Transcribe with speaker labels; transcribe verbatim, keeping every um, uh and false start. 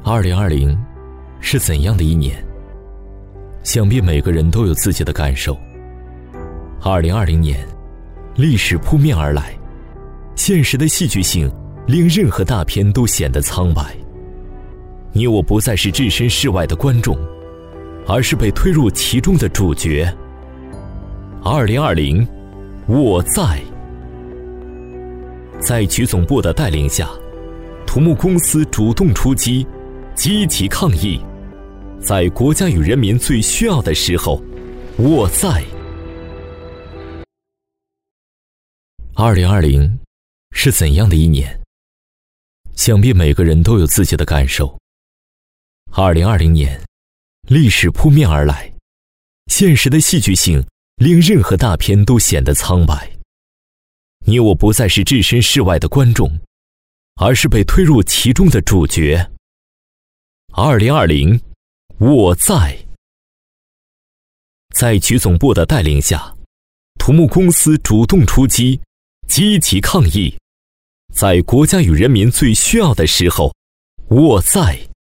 Speaker 1: 二零二零是怎样的一年？想必每个人都有自己的感受。二零二零年，历史扑面而来，现实的戏剧性令任何大片都显得苍白。你我不再是置身事外的观众，而是被推入其中的主角。二零二零，我在。在局总部的带领下，土木公司主动出击，积极抗疫，在国家与人民最需要的时候，我在。二零二零是怎样的一年？想必每个人都有自己的感受。二零二零年，历史扑面而来，现实的戏剧性令任何大片都显得苍白。你我不再是置身事外的观众，而是被推入其中的主角。二零二零，我在。在局总部的带领下，土木公司主动出击，积极抗疫，在国家与人民最需要的时候，我在。